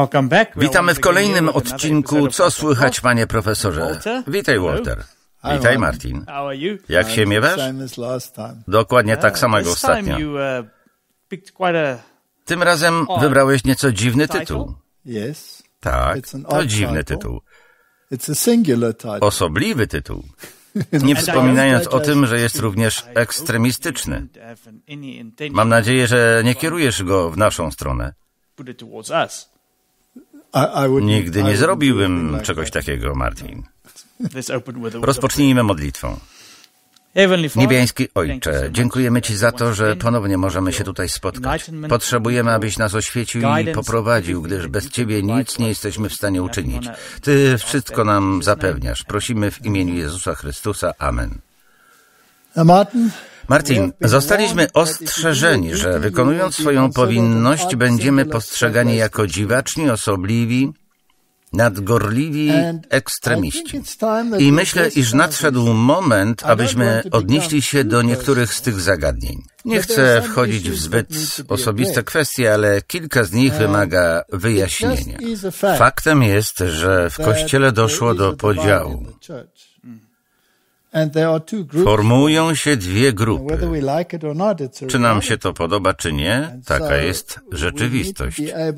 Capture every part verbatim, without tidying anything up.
Witamy w kolejnym odcinku Co słychać, panie profesorze? Witaj, Walter. Witaj, Martin. Jak się miewasz? Dokładnie tak samo jak ostatnio. Tym razem wybrałeś nieco dziwny tytuł. Tak, to dziwny tytuł. Osobliwy tytuł. Nie wspominając o tym, że jest również ekstremistyczny. Mam nadzieję, że nie kierujesz go w naszą stronę. Nigdy nie zrobiłbym czegoś takiego, Martin. Rozpocznijmy modlitwą. Niebiański Ojcze, dziękujemy Ci za to, że ponownie możemy się tutaj spotkać. Potrzebujemy, abyś nas oświecił i poprowadził, gdyż bez Ciebie nic nie jesteśmy w stanie uczynić. Ty wszystko nam zapewniasz. Prosimy w imieniu Jezusa Chrystusa. Amen. Martin, zostaliśmy ostrzeżeni, że wykonując swoją powinność będziemy postrzegani jako dziwaczni, osobliwi, nadgorliwi ekstremiści. I myślę, iż nadszedł moment, abyśmy odnieśli się do niektórych z tych zagadnień. Nie chcę wchodzić w zbyt osobiste kwestie, ale kilka z nich wymaga wyjaśnienia. Faktem jest, że w Kościele doszło do podziału. Formują się dwie grupy. Czy nam się to podoba, czy nie, taka jest rzeczywistość.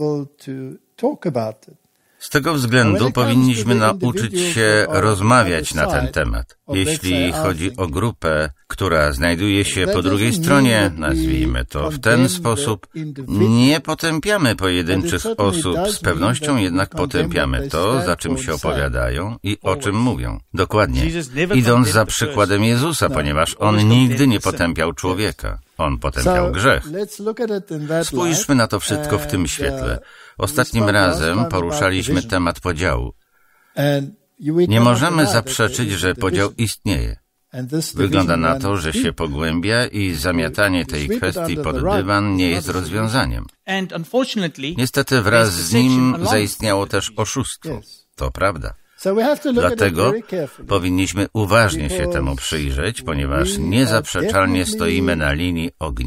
Z tego względu powinniśmy nauczyć się rozmawiać na ten temat. Jeśli chodzi o grupę, która znajduje się po drugiej stronie, nazwijmy to w ten sposób, nie potępiamy pojedynczych osób, z pewnością jednak potępiamy to, za czym się opowiadają i o czym mówią. Dokładnie, idąc za przykładem Jezusa, ponieważ On nigdy nie potępiał człowieka. On potępiał grzech. Spójrzmy na to wszystko w tym świetle. Ostatnim razem poruszaliśmy temat podziału. Nie możemy zaprzeczyć, że podział istnieje. Wygląda na to, że się pogłębia i zamiatanie tej kwestii pod dywan nie jest rozwiązaniem. Niestety wraz z nim zaistniało też oszustwo. To prawda. Dlatego powinniśmy uważnie się temu przyjrzeć, ponieważ niezaprzeczalnie stoimy na linii ognia.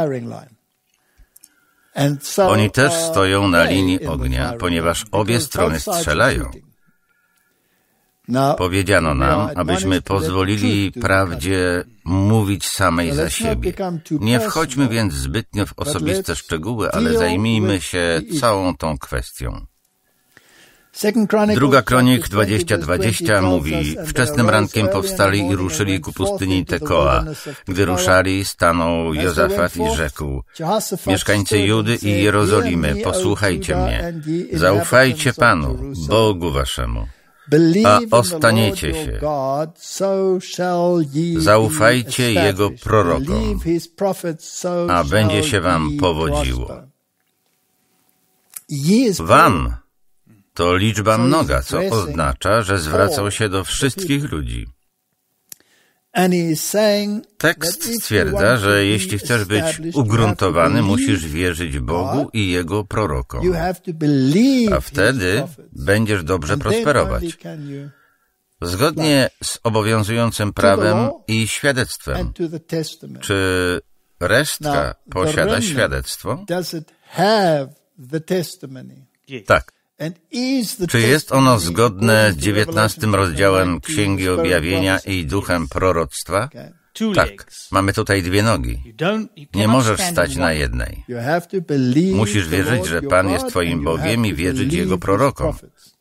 Oni też stoją na linii ognia, ponieważ obie strony strzelają. Powiedziano nam, abyśmy pozwolili prawdzie mówić samej za siebie. Nie wchodźmy więc zbytnio w osobiste szczegóły, ale zajmijmy się całą tą kwestią. Druga Kronik dwadzieścia dwadzieścia mówi: wczesnym rankiem powstali i ruszyli ku pustyni Tekoa. Gdy ruszali, stanął Jozafat i rzekł: mieszkańcy Judy i Jerozolimy, posłuchajcie mnie. Zaufajcie Panu, Bogu waszemu, a ostaniecie się. Zaufajcie Jego prorokom, a będzie się wam powodziło. Wam to liczba mnoga, co oznacza, że zwracał się do wszystkich ludzi. Tekst stwierdza, że jeśli chcesz być ugruntowany, musisz wierzyć Bogu i Jego prorokom, a wtedy będziesz dobrze prosperować. Zgodnie z obowiązującym prawem i świadectwem. Czy resztka posiada świadectwo? Tak. Czy jest ono zgodne z dziewiętnastym rozdziałem Księgi Objawienia i duchem proroctwa? Tak, mamy tutaj dwie nogi. Nie możesz stać na jednej. Musisz wierzyć, że Pan jest Twoim Bogiem i wierzyć Jego prorokom.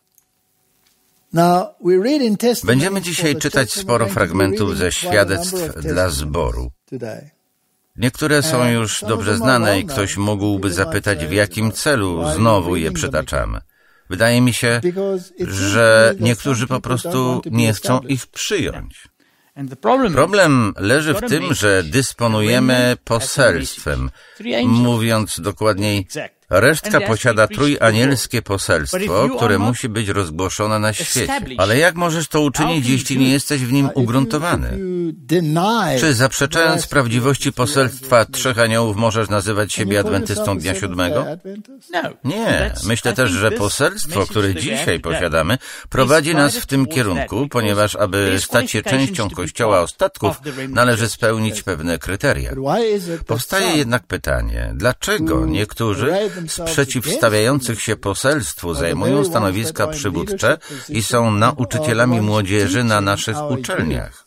Będziemy dzisiaj czytać sporo fragmentów ze świadectw dla zboru. Niektóre są już dobrze znane i ktoś mógłby zapytać, w jakim celu znowu je przytaczamy. Wydaje mi się, że niektórzy po prostu nie chcą ich przyjąć. Problem leży w tym, że dysponujemy poselstwem. Mówiąc dokładniej, resztka posiada trójanielskie poselstwo, które musi być rozgłoszone na świecie. Ale jak możesz to uczynić, jeśli nie jesteś w nim ugruntowany? Czy zaprzeczając prawdziwości poselstwa trzech aniołów możesz nazywać siebie adwentystą dnia siódmego? Nie. Myślę też, że poselstwo, które dzisiaj posiadamy, prowadzi nas w tym kierunku, ponieważ aby stać się częścią Kościoła ostatków, należy spełnić pewne kryteria. Powstaje jednak pytanie, dlaczego niektórzy z przeciwstawiających się poselstwu zajmują stanowiska przywódcze i są nauczycielami młodzieży na naszych uczelniach.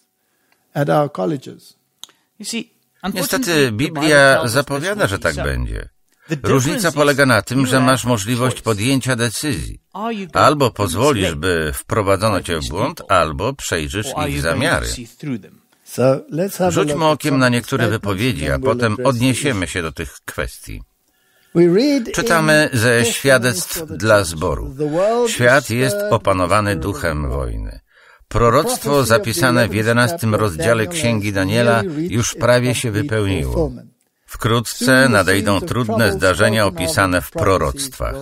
Niestety Biblia zapowiada, że tak będzie. Różnica polega na tym, że masz możliwość podjęcia decyzji. Albo pozwolisz, by wprowadzono cię w błąd, albo przejrzysz ich zamiary. Rzućmy okiem na niektóre wypowiedzi, a potem odniesiemy się do tych kwestii. Czytamy ze świadectw dla zboru. Świat jest opanowany duchem wojny. Proroctwo zapisane w jedenastym rozdziale Księgi Daniela już prawie się wypełniło. Wkrótce nadejdą trudne zdarzenia opisane w proroctwach.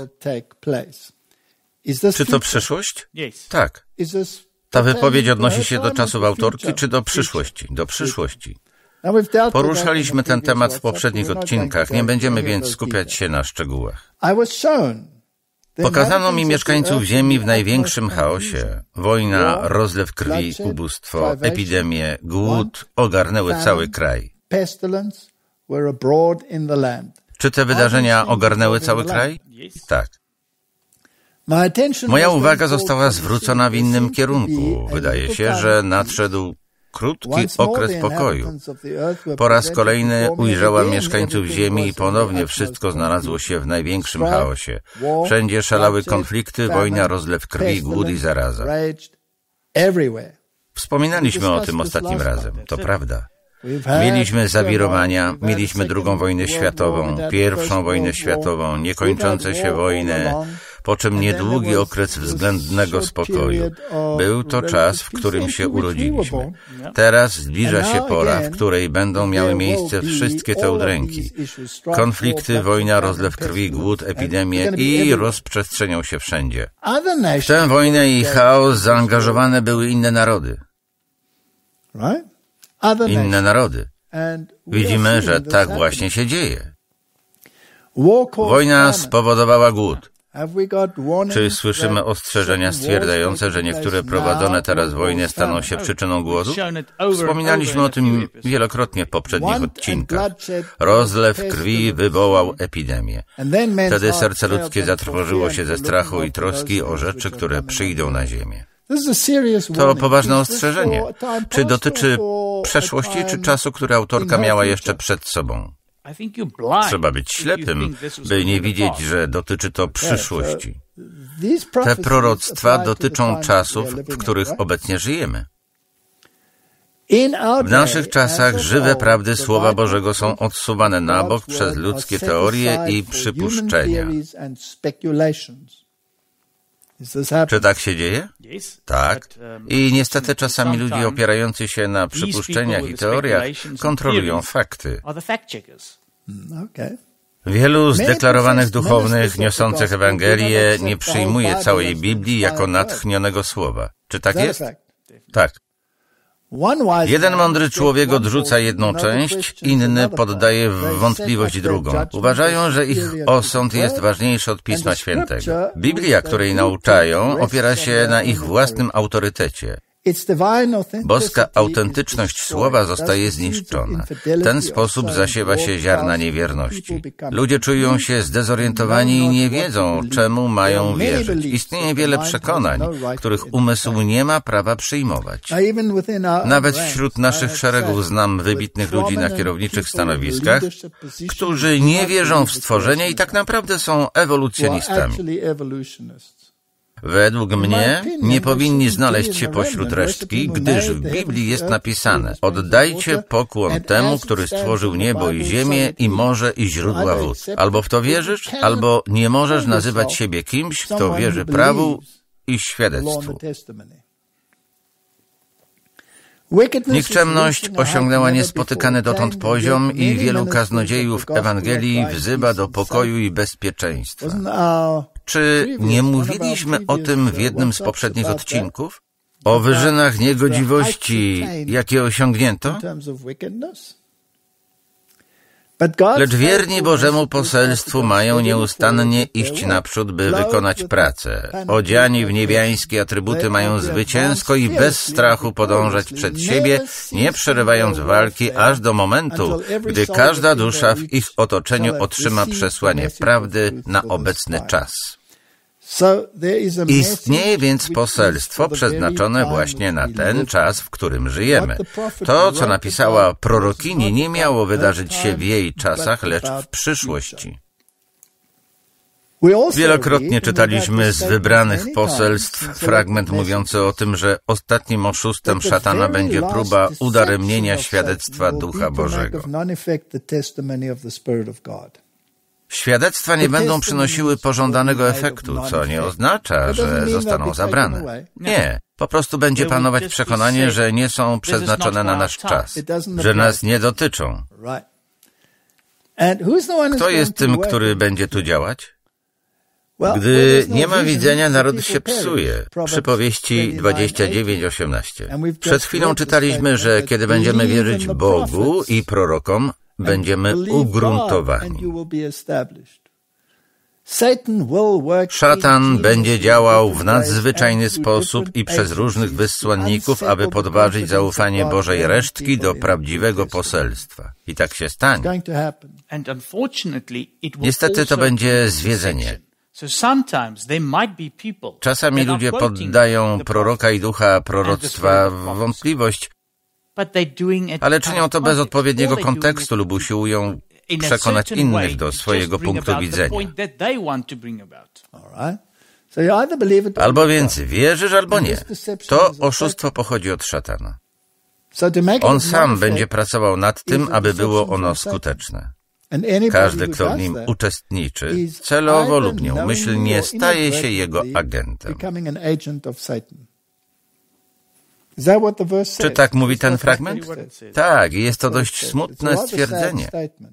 Czy to przyszłość? Tak. Ta wypowiedź odnosi się do czasów autorki, czy do przyszłości? Do przyszłości. Poruszaliśmy ten temat w poprzednich odcinkach, nie będziemy więc skupiać się na szczegółach. Pokazano mi mieszkańców Ziemi w największym chaosie. Wojna, rozlew krwi, ubóstwo, epidemie, głód ogarnęły cały kraj. Czy te wydarzenia ogarnęły cały kraj? Tak. Moja uwaga została zwrócona w innym kierunku. Wydaje się, że nadszedł krótki okres pokoju. Po raz kolejny ujrzałam mieszkańców Ziemi i ponownie wszystko znalazło się w największym chaosie. Wszędzie szalały konflikty, wojna, rozlew krwi, głód i zaraza. Wspominaliśmy o tym ostatnim razem, to prawda. Mieliśmy zawirowania, mieliśmy drugą wojnę światową, pierwszą wojnę światową, niekończące się wojny, po czym niedługi okres względnego spokoju. Był to czas, w którym się urodziliśmy. Teraz zbliża się pora, w której będą miały miejsce wszystkie te udręki. Konflikty, wojna, rozlew krwi, głód, epidemie i rozprzestrzenią się wszędzie. W tę wojnę i chaos zaangażowane były inne narody. Inne narody. Widzimy, że tak właśnie się dzieje. Wojna spowodowała głód. Czy słyszymy ostrzeżenia stwierdzające, że niektóre prowadzone teraz wojny staną się przyczyną głodu? Wspominaliśmy o tym wielokrotnie w poprzednich odcinkach. Rozlew krwi wywołał epidemię. Wtedy serce ludzkie zatrwożyło się ze strachu i troski o rzeczy, które przyjdą na ziemię. To poważne ostrzeżenie. Czy dotyczy przeszłości, czy czasu, który autorka miała jeszcze przed sobą? Trzeba być ślepym, by nie widzieć, że dotyczy to przyszłości. Te proroctwa dotyczą czasów, w których obecnie żyjemy. W naszych czasach żywe prawdy Słowa Bożego są odsuwane na bok przez ludzkie teorie i przypuszczenia. Czy tak się dzieje? Tak. I niestety czasami ludzie opierający się na przypuszczeniach i teoriach kontrolują fakty. Wielu zdeklarowanych duchownych niosących Ewangelię nie przyjmuje całej Biblii jako natchnionego słowa. Czy tak jest? Tak. Jeden mądry człowiek odrzuca jedną część, inny poddaje w wątpliwość drugą. Uważają, że ich osąd jest ważniejszy od Pisma Świętego. Biblia, której nauczają, opiera się na ich własnym autorytecie. Boska autentyczność słowa zostaje zniszczona. W ten sposób zasiewa się ziarna niewierności. Ludzie czują się zdezorientowani i nie wiedzą, czemu mają wierzyć. Istnieje wiele przekonań, których umysł nie ma prawa przyjmować. Nawet wśród naszych szeregów znam wybitnych ludzi na kierowniczych stanowiskach, którzy nie wierzą w stworzenie i tak naprawdę są ewolucjonistami. Według mnie nie powinni znaleźć się pośród resztki, gdyż w Biblii jest napisane: oddajcie pokłon temu, który stworzył niebo i ziemię i morze i źródła wód. Albo w to wierzysz, albo nie możesz nazywać siebie kimś, kto wierzy prawu i świadectwu. Nikczemność osiągnęła niespotykany dotąd poziom i wielu kaznodziejów Ewangelii wzywa do pokoju i bezpieczeństwa. Czy nie mówiliśmy o tym w jednym z poprzednich odcinków? O wyżynach niegodziwości, jakie osiągnięto? Lecz wierni Bożemu poselstwu mają nieustannie iść naprzód, by wykonać pracę. Odziani w niebiańskie atrybuty mają zwycięsko i bez strachu podążać przed siebie, nie przerywając walki, aż do momentu, gdy każda dusza w ich otoczeniu otrzyma przesłanie prawdy na obecny czas. Istnieje więc poselstwo przeznaczone właśnie na ten czas, w którym żyjemy. To, co napisała prorokini, nie miało wydarzyć się w jej czasach, lecz w przyszłości. Wielokrotnie czytaliśmy z wybranych poselstw fragment mówiący o tym, że ostatnim oszustem szatana będzie próba udaremnienia świadectwa Ducha Bożego. Świadectwa nie będą przynosiły pożądanego efektu, co nie oznacza, że zostaną zabrane. Nie, po prostu będzie panować przekonanie, że nie są przeznaczone na nasz czas, że nas nie dotyczą. Kto jest tym, który będzie tu działać? Gdy nie ma widzenia, naród się psuje. Przypowieści dwadzieścia dziewięć osiemnaście. Przed chwilą czytaliśmy, że kiedy będziemy wierzyć Bogu i prorokom, będziemy ugruntowani. Szatan będzie działał w nadzwyczajny sposób i przez różnych wysłanników, aby podważyć zaufanie Bożej resztki do prawdziwego poselstwa. I tak się stanie. Niestety to będzie zwiedzenie. Czasami ludzie poddają proroka i ducha proroctwa w wątpliwość, ale czynią to bez odpowiedniego kontekstu lub usiłują przekonać innych do swojego punktu widzenia. Albo więc wierzysz, albo nie. To oszustwo pochodzi od szatana. On sam będzie pracował nad tym, aby było ono skuteczne. Każdy, kto w nim uczestniczy, celowo lub nieumyślnie, staje się jego agentem. Czy tak mówi ten fragment? Tak, jest to dość smutne stwierdzenie.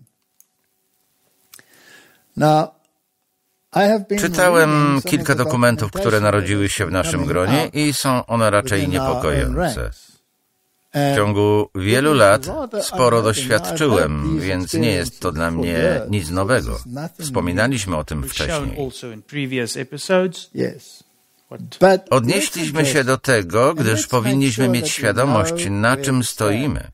Czytałem kilka dokumentów, które narodziły się w naszym gronie i są one raczej niepokojące. W ciągu wielu lat sporo doświadczyłem, więc nie jest to dla mnie nic nowego. Wspominaliśmy o tym wcześniej. Odnieśliśmy się do tego, gdyż powinniśmy mieć świadomość, na czym stoimy.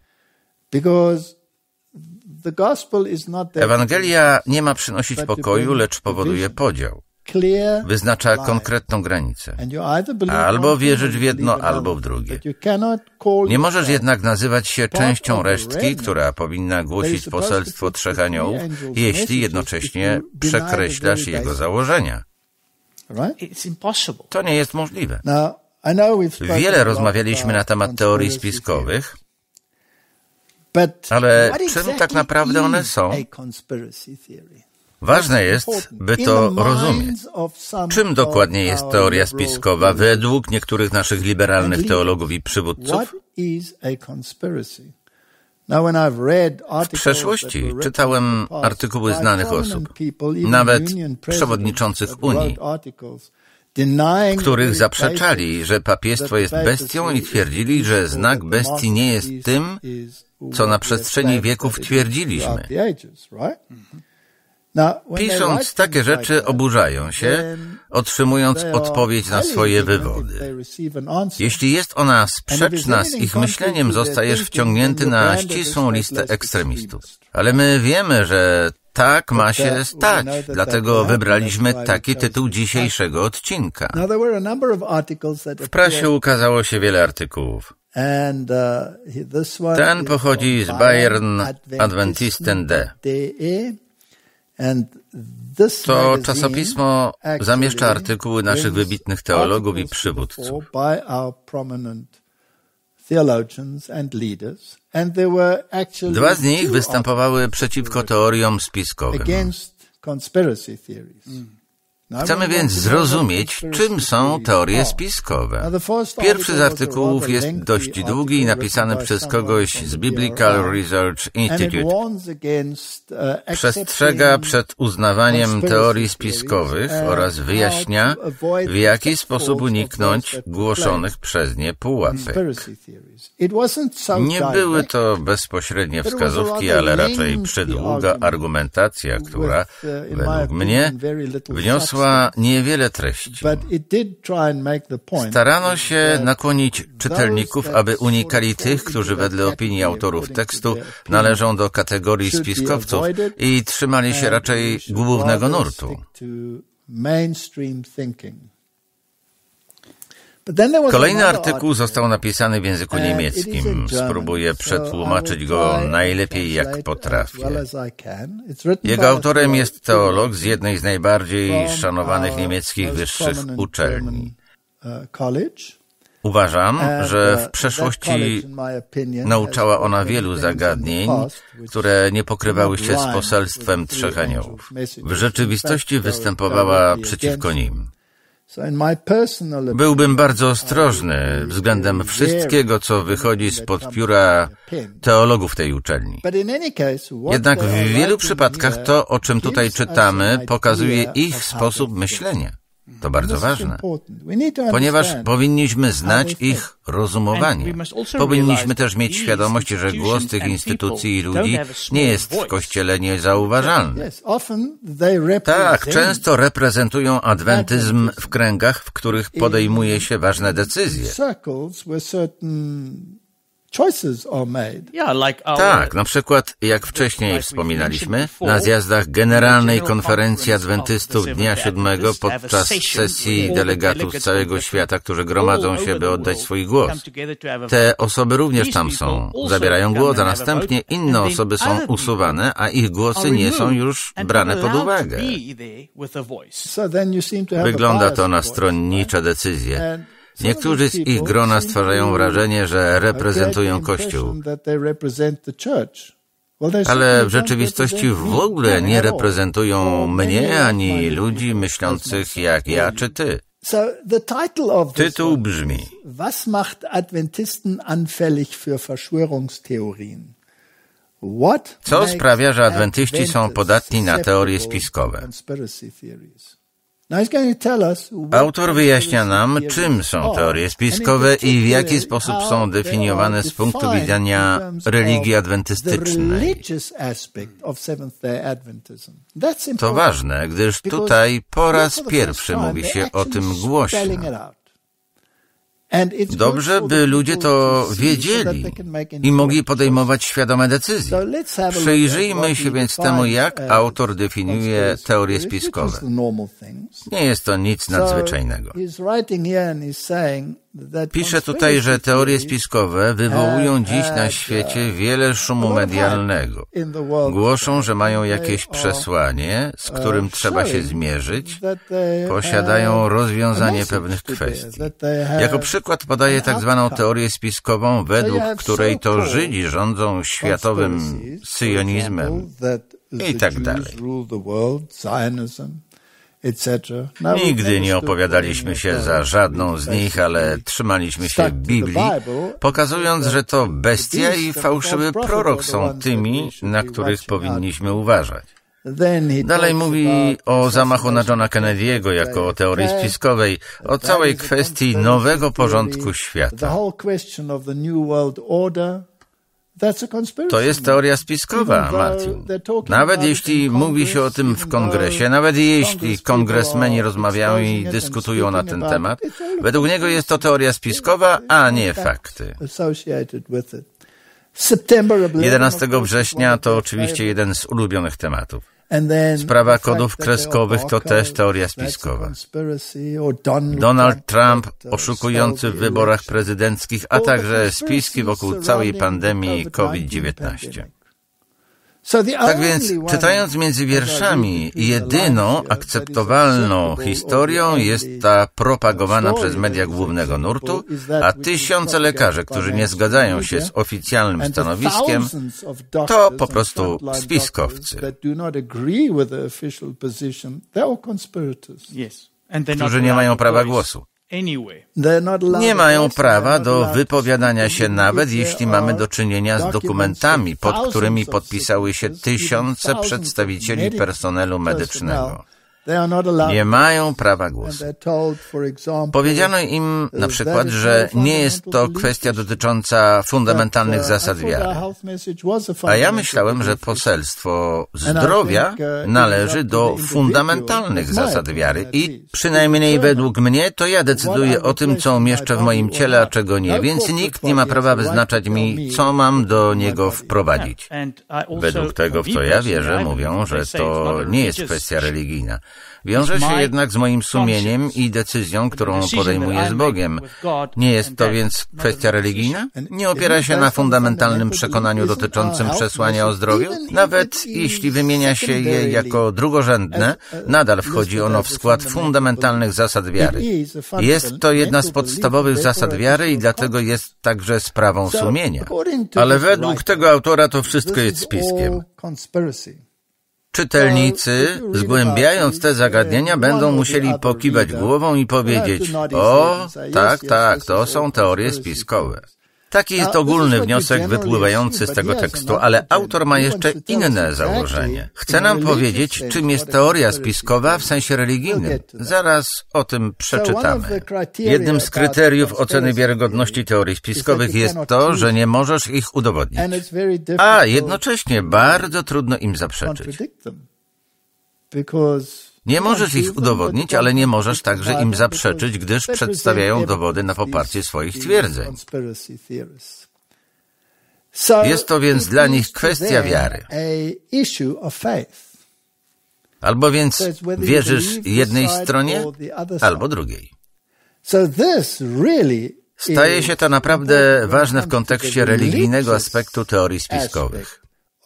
Ewangelia nie ma przynosić pokoju, lecz powoduje podział. Wyznacza konkretną granicę. Albo wierzysz w jedno, albo w drugie. Nie możesz jednak nazywać się częścią resztki, która powinna głosić poselstwo trzech aniołów, jeśli jednocześnie przekreślasz jego założenia. To nie jest możliwe. Wiele rozmawialiśmy na temat teorii spiskowych, ale czym tak naprawdę one są? Ważne jest, by to rozumieć. Czym dokładnie jest teoria spiskowa według niektórych naszych liberalnych teologów i przywódców? W przeszłości czytałem artykuły znanych osób, nawet przewodniczących Unii, których zaprzeczali, że papiestwo jest bestią i twierdzili, że znak bestii nie jest tym, co na przestrzeni wieków twierdziliśmy. Pisząc takie rzeczy, oburzają się, otrzymując odpowiedź na swoje wywody. Jeśli jest ona sprzeczna z ich myśleniem, zostajesz wciągnięty na ścisłą listę ekstremistów. Ale my wiemy, że tak ma się stać, dlatego wybraliśmy taki tytuł dzisiejszego odcinka. W prasie ukazało się wiele artykułów. Ten pochodzi z Bayern Adventisten D. To czasopismo zamieszcza artykuły naszych wybitnych teologów i przywódców. Dwa z nich występowały przeciwko teoriom spiskowym. Chcemy więc zrozumieć, czym są teorie spiskowe. Pierwszy z artykułów jest dość długi i napisany przez kogoś z Biblical Research Institute. Przestrzega przed uznawaniem teorii spiskowych oraz wyjaśnia, w jaki sposób uniknąć głoszonych przez nie pułapek. Nie były to bezpośrednie wskazówki, ale raczej przydługa argumentacja, która, według mnie, wniosła niewiele treści. Starano się nakłonić czytelników, aby unikali tych, którzy wedle opinii autorów tekstu należą do kategorii spiskowców i trzymali się raczej głównego nurtu. Kolejny artykuł został napisany w języku niemieckim. Spróbuję przetłumaczyć go najlepiej, jak potrafię. Jego autorem jest teolog z jednej z najbardziej szanowanych niemieckich wyższych uczelni. Uważam, że w przeszłości nauczała ona wielu zagadnień, które nie pokrywały się z poselstwem trzech aniołów. W rzeczywistości występowała przeciwko nim. Byłbym bardzo ostrożny względem wszystkiego, co wychodzi spod pióra teologów tej uczelni. Jednak w wielu przypadkach to, o czym tutaj czytamy, pokazuje ich sposób myślenia. To bardzo ważne, ponieważ powinniśmy znać ich rozumowanie. Powinniśmy też mieć świadomość, że głos tych instytucji i ludzi nie jest w Kościele niezauważalny. Tak, często reprezentują adwentyzm w kręgach, w których podejmuje się ważne decyzje. Tak, na przykład, jak wcześniej wspominaliśmy, na zjazdach Generalnej Konferencji Adwentystów Dnia Siódmego podczas sesji delegatów z całego świata, którzy gromadzą się, by oddać swój głos. Te osoby również tam są, zabierają głos, a następnie inne osoby są usuwane, a ich głosy nie są już brane pod uwagę. Wygląda to na stronnicze decyzje. Niektórzy z ich grona stwarzają wrażenie, że reprezentują Kościół, ale w rzeczywistości w ogóle nie reprezentują mnie ani ludzi myślących jak ja czy ty. Tytuł brzmi: Was macht Adventisten anfällig für Verschwörungstheorien? Co sprawia, że adwentyści są podatni na teorie spiskowe? Autor wyjaśnia nam, czym są teorie spiskowe i w jaki sposób są definiowane z punktu widzenia religii adwentystycznej. To ważne, gdyż tutaj po raz pierwszy mówi się o tym głośno. Dobrze, by ludzie to wiedzieli i mogli podejmować świadome decyzje. Przyjrzyjmy się więc temu, jak autor definiuje teorie spiskowe. Nie jest to nic nadzwyczajnego. Pisze tutaj, że teorie spiskowe wywołują dziś na świecie wiele szumu medialnego. Głoszą, że mają jakieś przesłanie, z którym trzeba się zmierzyć, posiadają rozwiązanie pewnych kwestii. Jako przykład podaje tak zwaną teorię spiskową, według której to Żydzi rządzą światowym syjonizmem i tak dalej. Nigdy nie opowiadaliśmy się za żadną z nich, ale trzymaliśmy się Biblii, pokazując, że to bestia i fałszywy prorok są tymi, na których powinniśmy uważać. Dalej mówi o zamachu na Johna Kennedy'ego jako o teorii spiskowej, o całej kwestii nowego porządku świata. To jest teoria spiskowa, Martin. Nawet jeśli mówi się o tym w kongresie, nawet jeśli kongresmeni rozmawiają i dyskutują na ten temat, według niego jest to teoria spiskowa, a nie fakty. jedenastego września to oczywiście jeden z ulubionych tematów. Sprawa kodów kreskowych to też teoria spiskowa. Donald Trump oszukujący w wyborach prezydenckich, a także spiski wokół całej pandemii COVID dziewiętnaście. Tak więc, czytając między wierszami, jedyną akceptowalną historią jest ta propagowana przez media głównego nurtu, a tysiące lekarzy, którzy nie zgadzają się z oficjalnym stanowiskiem, to po prostu spiskowcy, którzy nie mają prawa głosu. Nie mają prawa do wypowiadania się, nawet jeśli mamy do czynienia z dokumentami, pod którymi podpisały się tysiące przedstawicieli personelu medycznego. Nie mają prawa głosu. Powiedziano im na przykład, że nie jest to kwestia dotycząca fundamentalnych zasad wiary. A ja myślałem, że poselstwo zdrowia należy do fundamentalnych zasad wiary i przynajmniej według mnie to ja decyduję o tym, co umieszczę w moim ciele, a czego nie, więc nikt nie ma prawa wyznaczać mi, co mam do niego wprowadzić. Według tego, w co ja wierzę, mówią, że to nie jest kwestia religijna. Wiąże się jednak z moim sumieniem i decyzją, którą podejmuję z Bogiem. Nie jest to więc kwestia religijna? Nie opiera się na fundamentalnym przekonaniu dotyczącym przesłania o zdrowiu? Nawet jeśli wymienia się je jako drugorzędne, nadal wchodzi ono w skład fundamentalnych zasad wiary. Jest to jedna z podstawowych zasad wiary i dlatego jest także sprawą sumienia. Ale według tego autora to wszystko jest spiskiem. Czytelnicy, zgłębiając te zagadnienia, będą musieli pokiwać głową i powiedzieć: o, tak, tak, to są teorie spiskowe. Taki jest ogólny wniosek wypływający z tego tekstu, ale autor ma jeszcze inne założenie. Chce nam powiedzieć, czym jest teoria spiskowa w sensie religijnym. Zaraz o tym przeczytamy. Jednym z kryteriów oceny wiarygodności teorii spiskowych jest to, że nie możesz ich udowodnić, a jednocześnie bardzo trudno im zaprzeczyć. Nie możesz ich udowodnić, ale nie możesz także im zaprzeczyć, gdyż przedstawiają dowody na poparcie swoich twierdzeń. Jest to więc dla nich kwestia wiary. Albo więc wierzysz jednej stronie, albo drugiej. Staje się to naprawdę ważne w kontekście religijnego aspektu teorii spiskowych.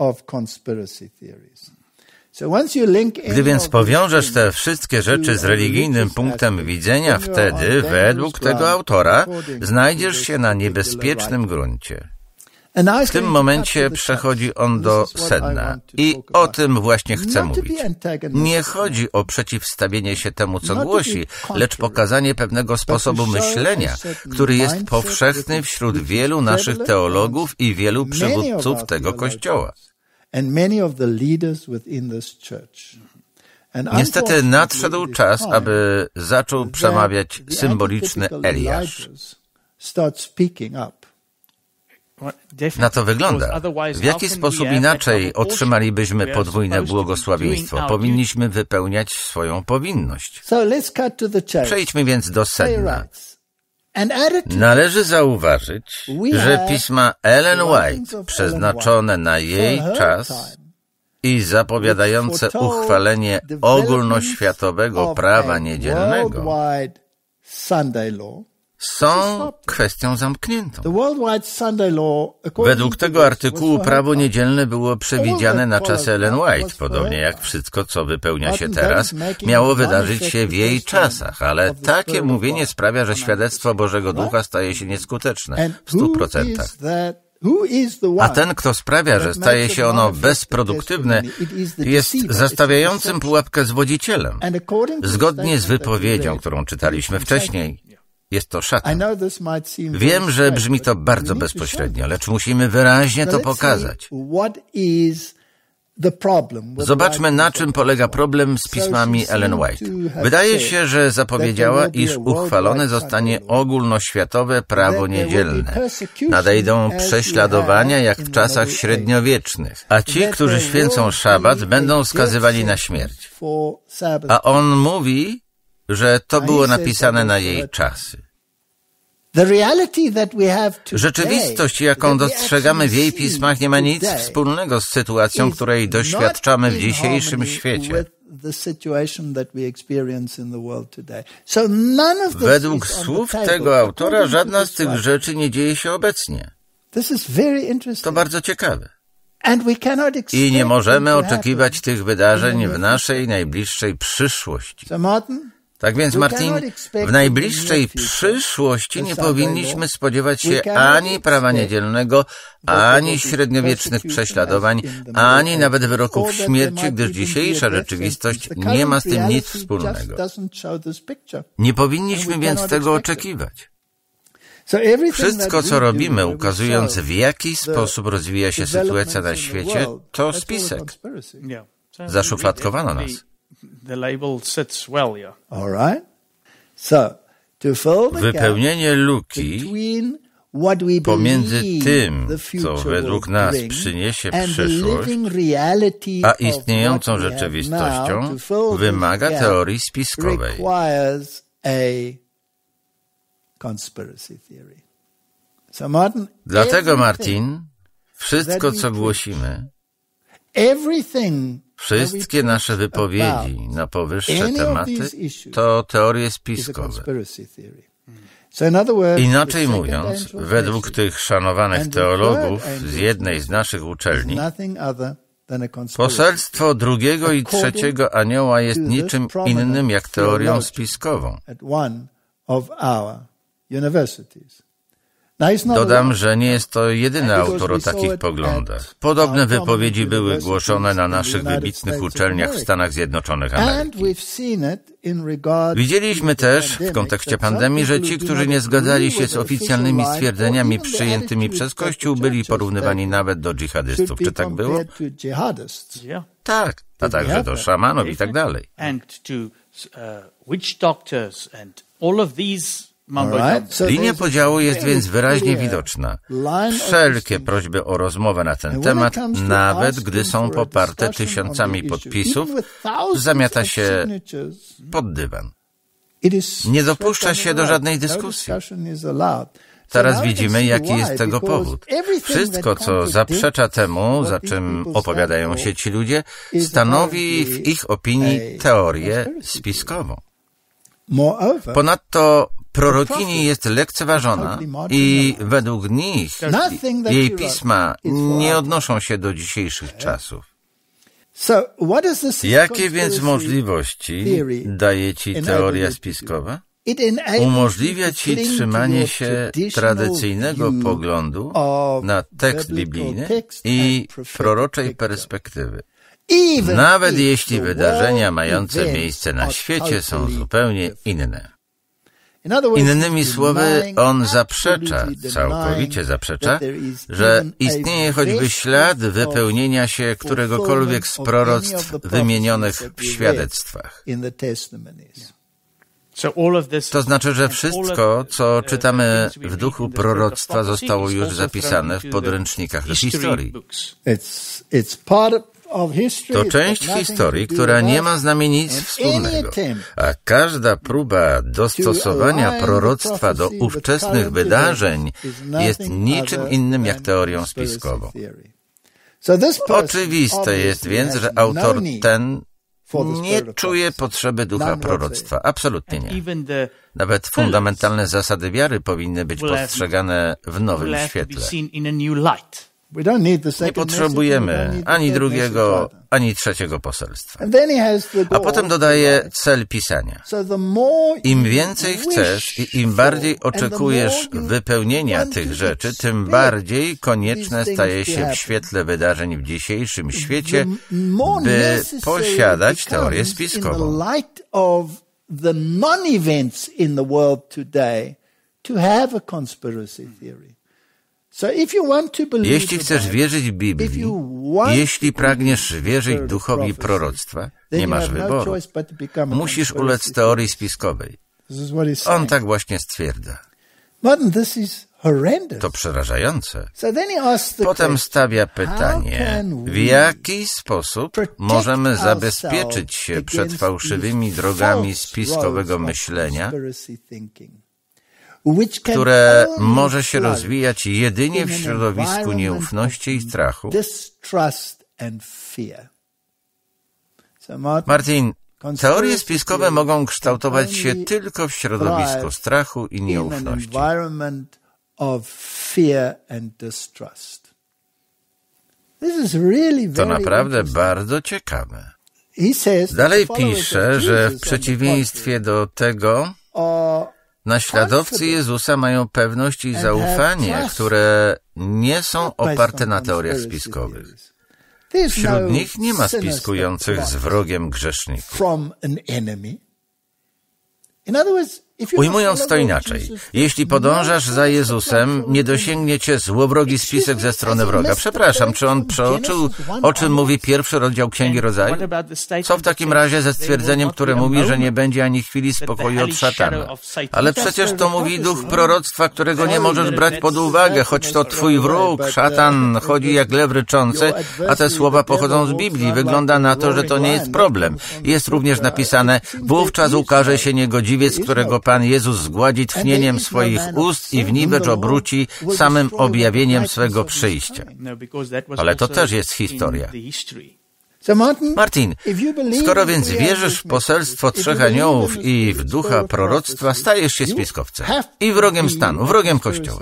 Gdy więc powiążesz te wszystkie rzeczy z religijnym punktem widzenia, wtedy, według tego autora, znajdziesz się na niebezpiecznym gruncie. W tym momencie przechodzi on do sedna i o tym właśnie chcę mówić. Nie chodzi o przeciwstawienie się temu, co głosi, lecz pokazanie pewnego sposobu myślenia, który jest powszechny wśród wielu naszych teologów i wielu przywódców tego Kościoła. Niestety nadszedł czas, aby zaczął przemawiać symboliczny Eliasz. Na to wygląda. W jaki sposób inaczej otrzymalibyśmy podwójne błogosławieństwo? Powinniśmy wypełniać swoją powinność. Przejdźmy więc do sedna. Należy zauważyć, że pisma Ellen White, przeznaczone na jej czas i zapowiadające uchwalenie ogólnoświatowego prawa niedzielnego, są kwestią zamkniętą. Według tego artykułu prawo niedzielne było przewidziane na czasy Ellen White, podobnie jak wszystko, co wypełnia się teraz, miało wydarzyć się w jej czasach, ale takie mówienie sprawia, że świadectwo Bożego Ducha staje się nieskuteczne w stu procentach. A ten, kto sprawia, że staje się ono bezproduktywne, jest zastawiającym pułapkę zwodzicielem. Zgodnie z wypowiedzią, którą czytaliśmy wcześniej, jest to szatan. Wiem, że brzmi to bardzo bezpośrednio, lecz musimy wyraźnie to pokazać. Zobaczmy, na czym polega problem z pismami Ellen White. Wydaje się, że zapowiedziała, iż uchwalone zostanie ogólnoświatowe prawo niedzielne. Nadejdą prześladowania jak w czasach średniowiecznych, a ci, którzy święcą szabat, będą skazywani na śmierć. A on mówi, że to było napisane na jej czasy. Rzeczywistość, jaką dostrzegamy w jej pismach, nie ma nic wspólnego z sytuacją, której doświadczamy w dzisiejszym świecie. Według słów tego autora żadna z tych rzeczy nie dzieje się obecnie. To bardzo ciekawe. I nie możemy oczekiwać tych wydarzeń w naszej najbliższej przyszłości. Tak więc, Martin, w najbliższej przyszłości nie powinniśmy spodziewać się ani prawa niedzielnego, ani średniowiecznych prześladowań, ani nawet wyroków śmierci, gdyż dzisiejsza rzeczywistość nie ma z tym nic wspólnego. Nie powinniśmy więc tego oczekiwać. Wszystko, co robimy, ukazując, w jaki sposób rozwija się sytuacja na świecie, to spisek. Zaszufladkowano nas. Wypełnienie luki pomiędzy tym, co według nas przyniesie przyszłość, a istniejącą rzeczywistością, wymaga teorii spiskowej. Dlatego, Martin, wszystko, co głosimy, wszystkie nasze wypowiedzi na powyższe tematy to teorie spiskowe. Inaczej mówiąc, według tych szanowanych teologów z jednej z naszych uczelni, poselstwo drugiego i trzeciego anioła jest niczym innym jak teorią spiskową. Dodam, że nie jest to jedyny autor o takich poglądach. Podobne wypowiedzi były głoszone na naszych wybitnych uczelniach w Stanach Zjednoczonych Ameryki. Widzieliśmy też w kontekście pandemii, że ci, którzy nie zgadzali się z oficjalnymi stwierdzeniami przyjętymi przez Kościół, byli porównywani nawet do dżihadystów. Czy tak było? Tak, a także do szamanów i tak dalej. Linia podziału jest więc wyraźnie widoczna. Wszelkie prośby o rozmowę na ten temat, nawet gdy są poparte tysiącami podpisów, zamiata się pod dywan. Nie dopuszcza się do żadnej dyskusji. Teraz widzimy, jaki jest tego powód. Wszystko, co zaprzecza temu, za czym opowiadają się ci ludzie, stanowi w ich opinii teorię spiskową. Ponadto prorokini jest lekceważona i według nich jej pisma nie odnoszą się do dzisiejszych czasów. Jakie więc możliwości daje ci teoria spiskowa? Umożliwia ci trzymanie się tradycyjnego poglądu na tekst biblijny i proroczej perspektywy. Nawet jeśli wydarzenia mające miejsce na świecie są zupełnie inne. Innymi słowy, on zaprzecza, całkowicie zaprzecza, że istnieje choćby ślad wypełnienia się któregokolwiek z proroctw wymienionych w świadectwach. To znaczy, że wszystko, co czytamy w duchu proroctwa, zostało już zapisane w podręcznikach do historii. To część historii, która nie ma z nami nic wspólnego, a każda próba dostosowania proroctwa do ówczesnych wydarzeń jest niczym innym jak teorią spiskową. Oczywiste jest więc, że autor ten nie czuje potrzeby ducha proroctwa. Absolutnie nie. Nawet fundamentalne zasady wiary powinny być postrzegane w nowym świetle. Nie potrzebujemy ani drugiego, ani trzeciego poselstwa. A potem dodaje cel pisania. Im więcej chcesz i im bardziej oczekujesz wypełnienia tych rzeczy, tym bardziej konieczne staje się w świetle wydarzeń w dzisiejszym świecie, by posiadać teorię spiskową. Jeśli chcesz wierzyć Biblii, jeśli pragniesz wierzyć duchowi proroctwa, nie masz wyboru. Musisz ulec teorii spiskowej. On tak właśnie stwierdza. To przerażające. Potem stawia pytanie, w jaki sposób możemy zabezpieczyć się przed fałszywymi drogami spiskowego myślenia, które może się rozwijać jedynie w środowisku nieufności i strachu. Martin, teorie spiskowe mogą kształtować się tylko w środowisku strachu i nieufności. To naprawdę bardzo ciekawe. Dalej pisze, że w przeciwieństwie do tego naśladowcy Jezusa mają pewność i zaufanie, które nie są oparte na teoriach spiskowych. Wśród nich nie ma spiskujących z wrogiem grzeszników. Ujmując to inaczej, jeśli podążasz za Jezusem, nie dosięgnie cię złowrogi spisek ze strony wroga. Przepraszam, czy on przeoczył, o czym mówi pierwszy rozdział Księgi Rodzaju? Co w takim razie ze stwierdzeniem, które mówi, że nie będzie ani chwili spokoju od szatana? Ale przecież to mówi duch proroctwa, którego nie możesz brać pod uwagę, choć to twój wróg, szatan, chodzi jak lew ryczący, a te słowa pochodzą z Biblii. Wygląda na to, że to nie jest problem. Jest również napisane, wówczas ukaże się niegodziwiec, którego Pan Jezus zgładzi tchnieniem swoich ust i w niwecz obróci samym objawieniem swego przyjścia. Ale to też jest historia. Martin, skoro więc wierzysz w poselstwo trzech aniołów i w ducha proroctwa, stajesz się spiskowcem i wrogiem stanu, wrogiem Kościoła.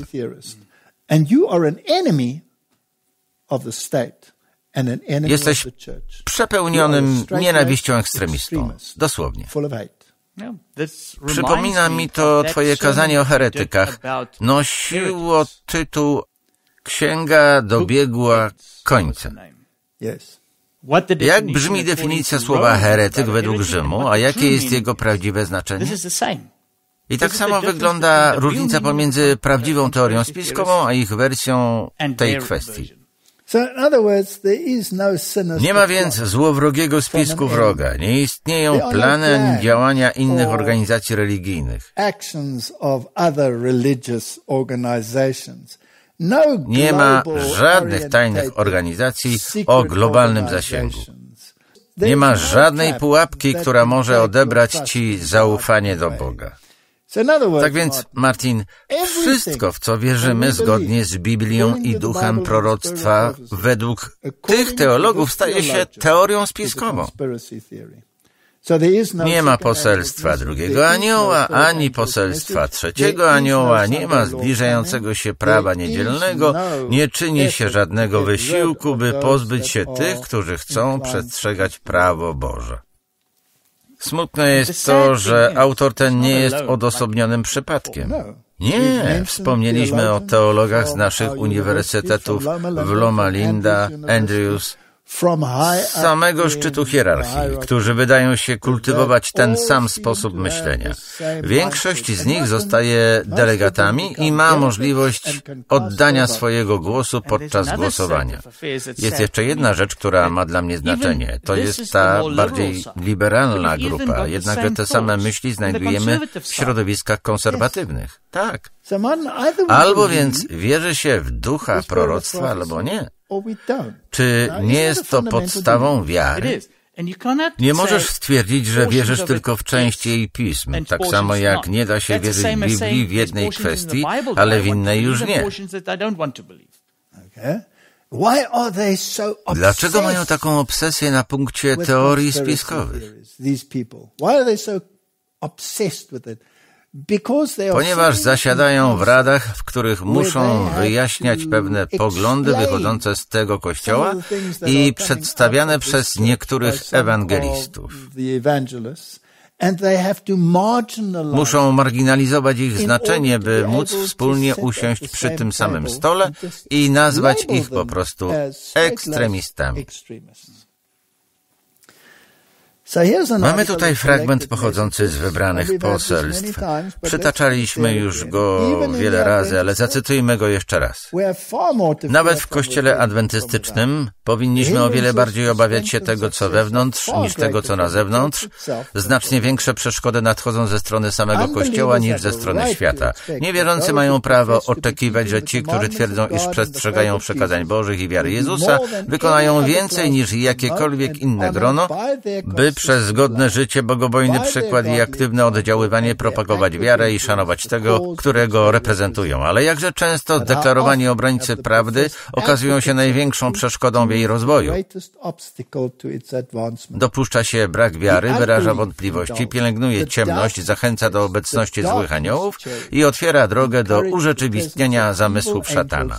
Jesteś przepełnionym nienawiścią ekstremistą. Dosłownie. Przypomina mi to twoje kazanie o heretykach. Nosiło tytuł Księga dobiegła końca. Jak brzmi definicja słowa heretyk według Rzymu, a jakie jest jego prawdziwe znaczenie? I tak samo wygląda różnica pomiędzy prawdziwą teorią spiskową, a ich wersją tej kwestii. Nie ma więc złowrogiego spisku wroga. Nie istnieją plany ani działania innych organizacji religijnych. Nie ma żadnych tajnych organizacji o globalnym zasięgu. Nie ma żadnej pułapki, która może odebrać ci zaufanie do Boga. Tak więc, Martin, wszystko, w co wierzymy zgodnie z Biblią i duchem proroctwa, według tych teologów staje się teorią spiskową. Nie ma poselstwa drugiego anioła, ani poselstwa trzeciego anioła, nie ma zbliżającego się prawa niedzielnego, nie czyni się żadnego wysiłku, by pozbyć się tych, którzy chcą przestrzegać prawo Boże. Smutne jest to, że autor ten nie jest odosobnionym przypadkiem. Nie, wspomnieliśmy o teologach z naszych uniwersytetów w Loma Linda, Andrews, z samego szczytu hierarchii, którzy wydają się kultywować ten sam sposób myślenia. Większość z nich zostaje delegatami i ma możliwość oddania swojego głosu podczas głosowania. Jest jeszcze jedna rzecz, która ma dla mnie znaczenie. To jest ta bardziej liberalna grupa, jednakże te same myśli znajdujemy w środowiskach konserwatywnych. Tak. Albo więc wierzy się w ducha proroctwa, albo nie. Czy nie jest to podstawą wiary? Nie możesz stwierdzić, że wierzysz tylko w część jej pism, tak samo jak nie da się wierzyć w Biblii w jednej kwestii, ale w innej już nie. Dlaczego mają taką obsesję na punkcie teorii spiskowych? Ponieważ zasiadają w radach, w których muszą wyjaśniać pewne poglądy wychodzące z tego kościoła i przedstawiane przez niektórych ewangelistów. Muszą marginalizować ich znaczenie, by móc wspólnie usiąść przy tym samym stole i nazwać ich po prostu ekstremistami. Mamy tutaj fragment pochodzący z wybranych poselstw. Przytaczaliśmy już go wiele razy, ale zacytujmy go jeszcze raz. Nawet w Kościele adwentystycznym powinniśmy o wiele bardziej obawiać się tego, co wewnątrz, niż tego, co na zewnątrz. Znacznie większe przeszkody nadchodzą ze strony samego Kościoła niż ze strony świata. Niewierzący mają prawo oczekiwać, że ci, którzy twierdzą, iż przestrzegają przekazań Bożych i wiary Jezusa, wykonają więcej niż jakiekolwiek inne grono, by przez godne życie, bogobojny przykład i aktywne oddziaływanie propagować wiarę i szanować tego, którego reprezentują. Ale jakże często deklarowani obrońcy prawdy okazują się największą przeszkodą w jej rozwoju. Dopuszcza się brak wiary, wyraża wątpliwości, pielęgnuje ciemność, zachęca do obecności złych aniołów i otwiera drogę do urzeczywistnienia zamysłów szatana.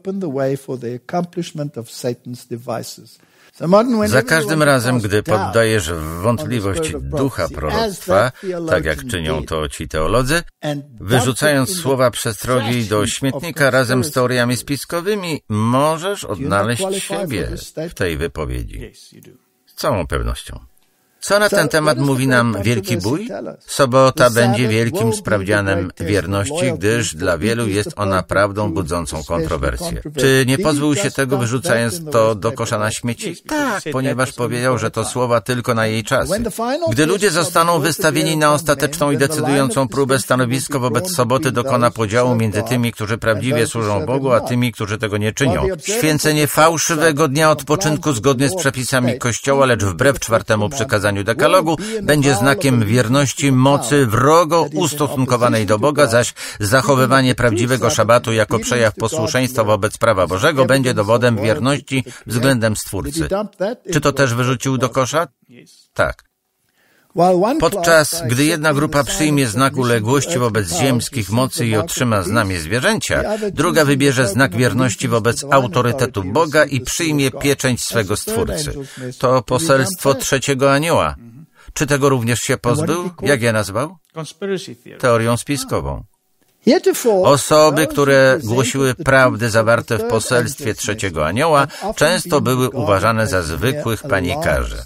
Za każdym razem, gdy poddajesz w wątpliwość ducha proroctwa, tak jak czynią to ci teolodzy, wyrzucając słowa przestrogi do śmietnika razem z teoriami spiskowymi, możesz odnaleźć siebie w tej wypowiedzi. Z całą pewnością. Co na ten temat mówi nam Wielki Bój? Sobota będzie wielkim sprawdzianem wierności, gdyż dla wielu jest ona prawdą budzącą kontrowersję. Czy nie pozbył się tego, wyrzucając to do kosza na śmieci? Tak, ponieważ powiedział, że to słowa tylko na jej czasy. Gdy ludzie zostaną wystawieni na ostateczną i decydującą próbę, stanowisko wobec soboty dokona podziału między tymi, którzy prawdziwie służą Bogu, a tymi, którzy tego nie czynią. Święcenie fałszywego dnia odpoczynku zgodnie z przepisami Kościoła, lecz wbrew czwartemu przykazaniu dekalogu, będzie znakiem wierności mocy wrogo ustosunkowanej do Boga, zaś zachowywanie prawdziwego szabatu jako przejaw posłuszeństwa wobec prawa Bożego będzie dowodem wierności względem Stwórcy. Czy to też wyrzucił do kosza? Tak. Podczas gdy jedna grupa przyjmie znak uległości wobec ziemskich mocy i otrzyma znamię zwierzęcia, druga wybierze znak wierności wobec autorytetu Boga i przyjmie pieczęć swego Stwórcy. To poselstwo trzeciego anioła. Czy tego również się pozbył? Jak je nazwał? Teorią spiskową. Osoby, które głosiły prawdy zawarte w poselstwie trzeciego anioła, często były uważane za zwykłych panikarzy,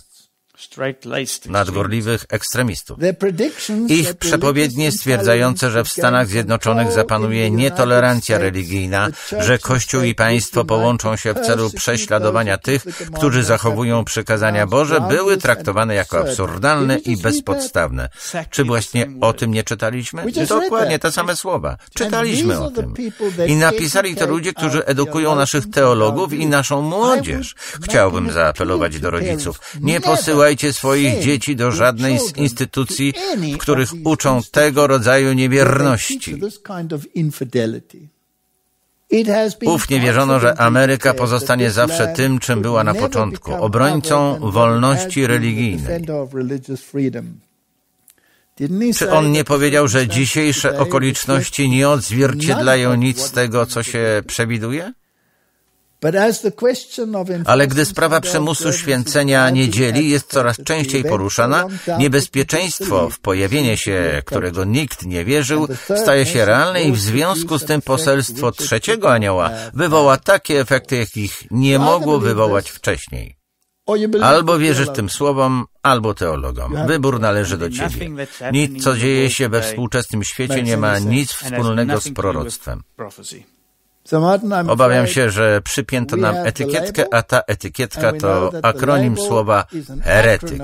nadgorliwych ekstremistów. Ich przepowiednie stwierdzające, że w Stanach Zjednoczonych zapanuje nietolerancja religijna, że Kościół i państwo połączą się w celu prześladowania tych, którzy zachowują przykazania Boże, były traktowane jako absurdalne i bezpodstawne. Czy właśnie o tym nie czytaliśmy? Dokładnie te same słowa. Czytaliśmy o tym. I napisali to ludzie, którzy edukują naszych teologów i naszą młodzież. Chciałbym zaapelować do rodziców. Nie posyłajcie swoich dzieci do żadnej z instytucji, w których uczą tego rodzaju niewierności. Ównie wierzono, że Ameryka pozostanie zawsze tym, czym była na początku, obrońcą wolności religijnej. Czy on nie powiedział, że dzisiejsze okoliczności nie odzwierciedlają nic z tego, co się przewiduje? Ale gdy sprawa przymusu święcenia niedzieli jest coraz częściej poruszana, niebezpieczeństwo w pojawienie się, którego nikt nie wierzył, staje się realne i w związku z tym poselstwo trzeciego anioła wywoła takie efekty, jakich nie mogło wywołać wcześniej. Albo wierzysz tym słowom, albo teologom. Wybór należy do ciebie. Nic, co dzieje się we współczesnym świecie, nie ma nic wspólnego z proroctwem. Obawiam się, że przypięto nam etykietkę, a ta etykietka to akronim słowa heretyk.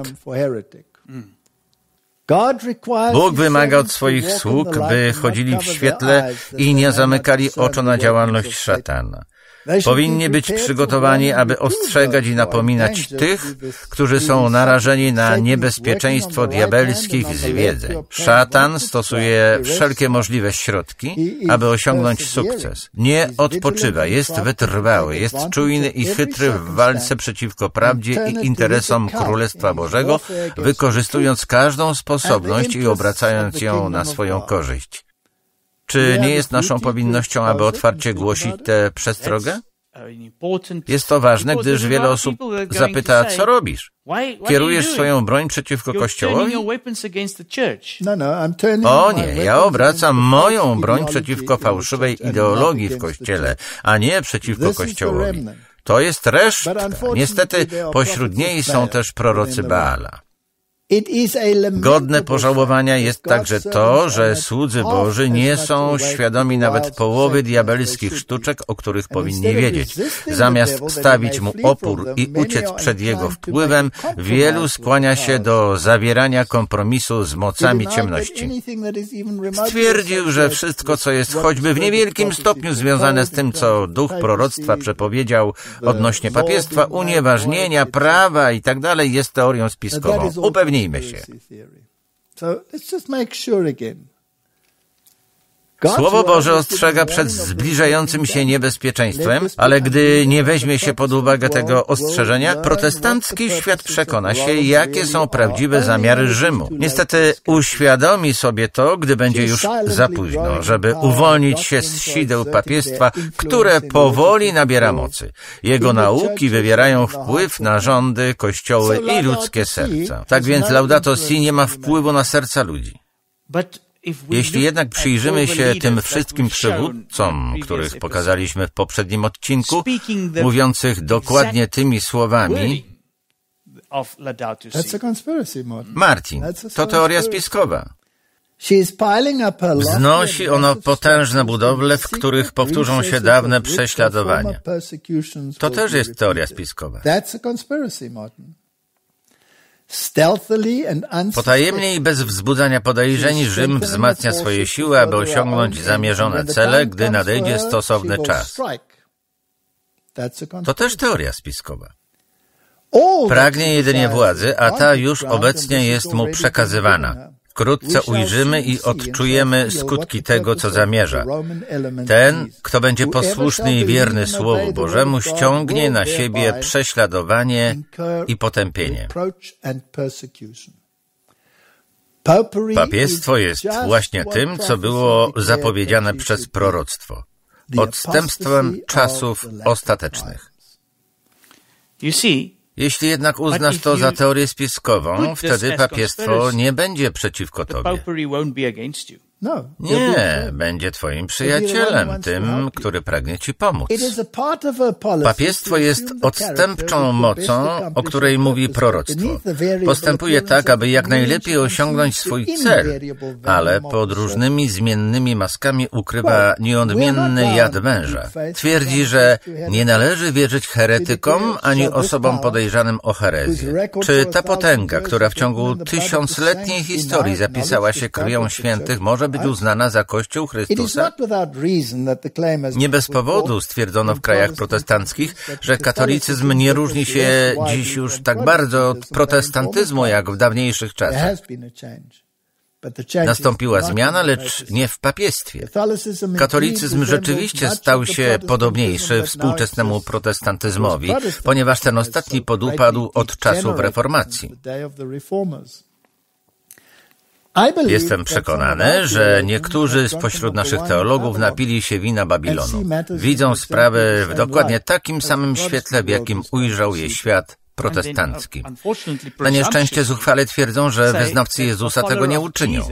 Bóg wymaga od swoich sług, by chodzili w świetle i nie zamykali oczu na działalność szatana. Powinni być przygotowani, aby ostrzegać i napominać tych, którzy są narażeni na niebezpieczeństwo diabelskich zwiedzeń. Szatan stosuje wszelkie możliwe środki, aby osiągnąć sukces. Nie odpoczywa, jest wytrwały, jest czujny i chytry w walce przeciwko prawdzie i interesom Królestwa Bożego, wykorzystując każdą sposobność i obracając ją na swoją korzyść. Czy nie jest naszą powinnością, aby otwarcie głosić tę przestrogę? Jest to ważne, gdyż wiele osób zapyta, co robisz? Kierujesz swoją broń przeciwko Kościołowi? O nie, ja obracam moją broń przeciwko fałszywej ideologii w Kościele, a nie przeciwko Kościołowi. To jest resztka. Niestety pośród niej są też prorocy Baala. Godne pożałowania jest także to, że słudzy Boży nie są świadomi nawet połowy diabelskich sztuczek, o których powinni wiedzieć. Zamiast stawić mu opór i uciec przed jego wpływem, wielu skłania się do zawierania kompromisu z mocami ciemności. Stwierdził, że wszystko, co jest choćby w niewielkim stopniu związane z tym, co duch proroctwa przepowiedział odnośnie papiestwa, unieważnienia, prawa i tak dalej, jest teorią spiskową. Upewnijmy się. Słowo Boże ostrzega przed zbliżającym się niebezpieczeństwem, ale gdy nie weźmie się pod uwagę tego ostrzeżenia, protestancki świat przekona się, jakie są prawdziwe zamiary Rzymu. Niestety uświadomi sobie to, gdy będzie już za późno, żeby uwolnić się z sideł papiestwa, które powoli nabiera mocy. Jego nauki wywierają wpływ na rządy, kościoły i ludzkie serca. Tak więc Laudato Si nie ma wpływu na serca ludzi. Jeśli jednak przyjrzymy się tym wszystkim przywódcom, których pokazaliśmy w poprzednim odcinku, mówiących dokładnie tymi słowami, Martin, to teoria spiskowa. Wznosi ono potężne budowle, w których powtórzą się dawne prześladowania. To też jest teoria spiskowa. Potajemnie i bez wzbudzania podejrzeń Rzym wzmacnia swoje siły, aby osiągnąć zamierzone cele, gdy nadejdzie stosowny czas. To też teoria spiskowa. Pragnie jedynie władzy, a ta już obecnie jest mu przekazywana. Wkrótce ujrzymy i odczujemy skutki tego, co zamierza. Ten, kto będzie posłuszny i wierny Słowu Bożemu, ściągnie na siebie prześladowanie i potępienie. Papiestwo jest właśnie tym, co było zapowiedziane przez proroctwo. Odstępstwem czasów ostatecznych. Jeśli jednak uznasz to za teorię spiskową, wtedy papiestwo nie będzie przeciwko tobie. Nie, będzie twoim przyjacielem, tym, który pragnie ci pomóc. Papiestwo jest odstępczą mocą, o której mówi proroctwo. Postępuje tak, aby jak najlepiej osiągnąć swój cel, ale pod różnymi zmiennymi maskami ukrywa nieodmienny jad węża. Twierdzi, że nie należy wierzyć heretykom ani osobom podejrzanym o herezję. Czy ta potęga, która w ciągu tysiącletniej historii zapisała się krwią świętych, może być uznana za Kościół Chrystusa? Nie bez powodu stwierdzono w krajach protestanckich, że katolicyzm nie różni się dziś już tak bardzo od protestantyzmu jak w dawniejszych czasach. Nastąpiła zmiana, lecz nie w papiestwie. Katolicyzm rzeczywiście stał się podobniejszy współczesnemu protestantyzmowi, ponieważ ten ostatni podupadł od czasów reformacji. Jestem przekonany, że niektórzy spośród naszych teologów napili się wina Babilonu. Widzą sprawy w dokładnie takim samym świetle, w jakim ujrzał je świat protestancki. Na nieszczęście zuchwale twierdzą, że wyznawcy Jezusa tego nie uczynią.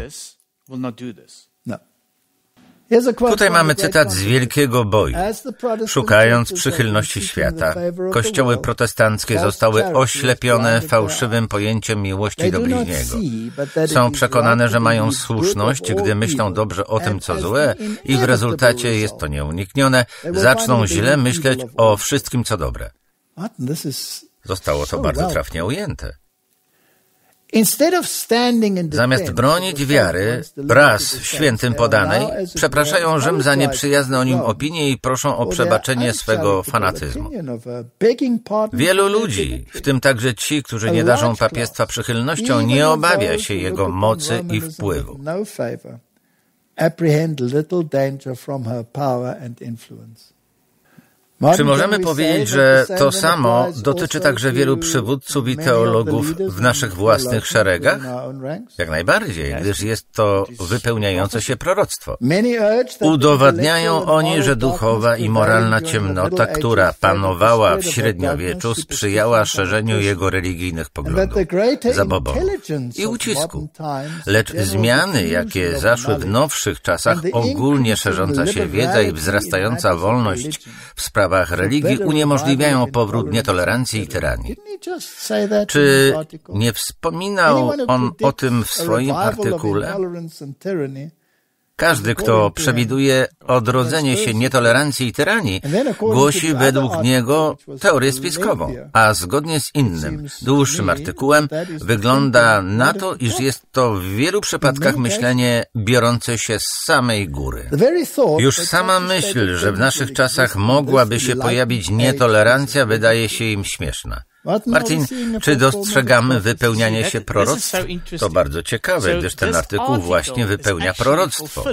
Tutaj mamy cytat z Wielkiego Boju. Szukając przychylności świata, kościoły protestanckie zostały oślepione fałszywym pojęciem miłości do bliźniego. Są przekonane, że mają słuszność, gdy myślą dobrze o tym, co złe, i w rezultacie jest to nieuniknione, zaczną źle myśleć o wszystkim, co dobre. Zostało to bardzo trafnie ujęte. Zamiast bronić wiary, raz świętym podanej, przepraszają Rzym za nieprzyjazne o nim opinie i proszą o przebaczenie swego fanatyzmu. Wielu ludzi, w tym także ci, którzy nie darzą papiestwa przychylnością, nie obawia się jego mocy i wpływu. Czy możemy powiedzieć, że to samo dotyczy także wielu przywódców i teologów w naszych własnych szeregach? Jak najbardziej, gdyż jest to wypełniające się proroctwo. Udowadniają oni, że duchowa i moralna ciemnota, która panowała w średniowieczu, sprzyjała szerzeniu jego religijnych poglądów, zabobonów i ucisku. Lecz zmiany, jakie zaszły w nowszych czasach, ogólnie szerząca się wiedza i wzrastająca wolność w sprawach sprawach religii uniemożliwiają powrót nietolerancji i tyranii. Czy nie wspominał on o tym w swoim artykule? Każdy, kto przewiduje odrodzenie się nietolerancji i tyranii, głosi według niego teorię spiskową, a zgodnie z innym, dłuższym artykułem wygląda na to, iż jest to w wielu przypadkach myślenie biorące się z samej góry. Już sama myśl, że w naszych czasach mogłaby się pojawić nietolerancja, wydaje się im śmieszna. Martin, czy dostrzegamy wypełnianie się proroctw? To bardzo ciekawe, gdyż ten artykuł właśnie wypełnia proroctwo.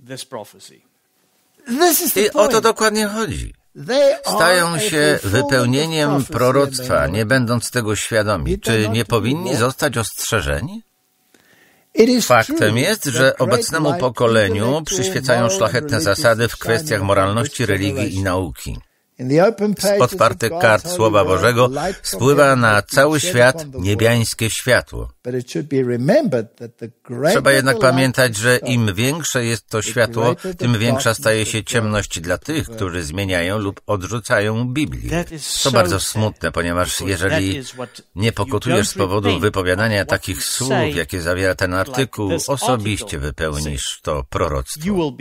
I o to dokładnie chodzi. Stają się wypełnieniem proroctwa, nie będąc tego świadomi. Czy nie powinni zostać ostrzeżeni? Faktem jest, że obecnemu pokoleniu przyświecają szlachetne zasady w kwestiach moralności, religii i nauki. Z otwartych kart Słowa Bożego spływa na cały świat niebiańskie światło. Trzeba jednak pamiętać, że im większe jest to światło, tym większa staje się ciemność dla tych, którzy zmieniają lub odrzucają Biblię. To bardzo smutne, ponieważ jeżeli nie pokutujesz z powodu wypowiadania takich słów, jakie zawiera ten artykuł, osobiście wypełnisz to proroctwo.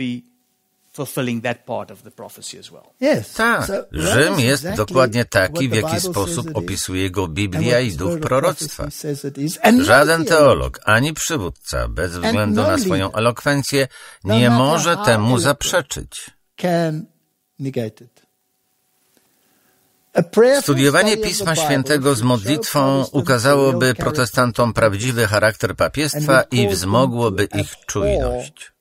Tak, Rzym jest dokładnie taki, w jaki sposób opisuje go Biblia i duch proroctwa. Żaden teolog, ani przywódca, bez względu na swoją elokwencję, nie może temu zaprzeczyć. Studiowanie Pisma Świętego z modlitwą ukazałoby protestantom prawdziwy charakter papiestwa i wzmogłoby ich czujność.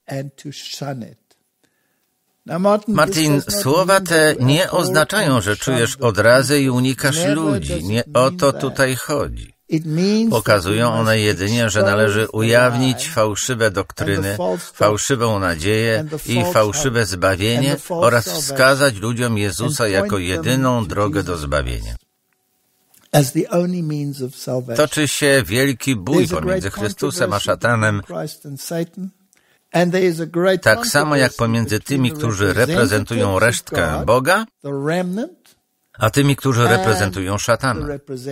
Martin, słowa te nie oznaczają, że czujesz odrazę i unikasz ludzi. Nie o to tutaj chodzi. Pokazują one jedynie, że należy ujawnić fałszywe doktryny, fałszywą nadzieję i fałszywe zbawienie oraz wskazać ludziom Jezusa jako jedyną drogę do zbawienia. Toczy się wielki bój pomiędzy Chrystusem a szatanem, tak samo jak pomiędzy tymi, którzy reprezentują resztkę Boga, a tymi, którzy reprezentują szatana.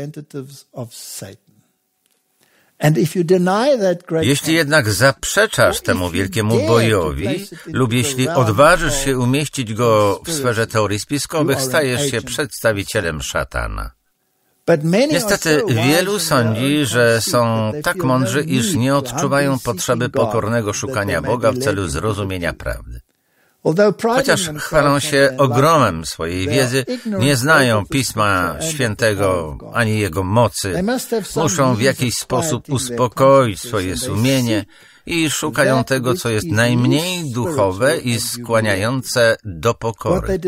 Jeśli jednak zaprzeczasz temu wielkiemu bojowi lub jeśli odważysz się umieścić go w sferze teorii spiskowych, stajesz się przedstawicielem szatana. Niestety wielu sądzi, że są tak mądrzy, iż nie odczuwają potrzeby pokornego szukania Boga w celu zrozumienia prawdy. Chociaż chwalą się ogromem swojej wiedzy, nie znają Pisma Świętego ani jego mocy. Muszą w jakiś sposób uspokoić swoje sumienie i szukają tego, co jest najmniej duchowe i skłaniające do pokory.